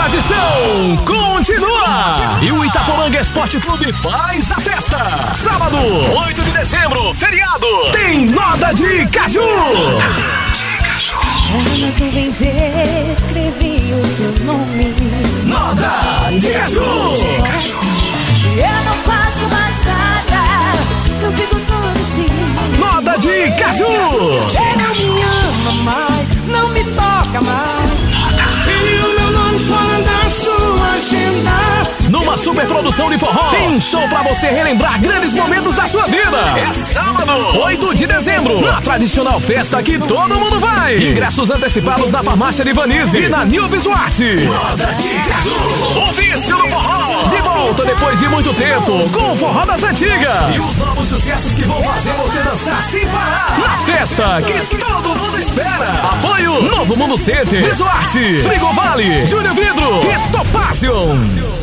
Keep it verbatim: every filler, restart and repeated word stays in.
tradição continua e o Itaporanga Esporte Clube faz a festa. Sábado, oito de dezembro, feriado, tem Noda de Caju. Nas nuvens escrevi o teu nome. Noda de Caju. Eu não faço mais nada, eu fico todo assim. Noda de Caju. Você não me ama mais, não me toca mais. E o meu nome fora da sua agenda. Numa super produção de forró, tem show pra você relembrar grandes momentos da sua vida. É sábado, oito de dezembro, na tradicional festa que todo mundo vai. Ingressos antecipados na farmácia de Vanise e na New Visuarte. Noda de Caju, o vício do forró. De volta depois de muito tempo, com o forró das antigas. E os novos sucessos que vão fazer você dançar sem parar. Na festa que todo mundo espera. Apoio Novo Mundo Center, Visuarte, Frigovale, Júnior Vidro e Topácio.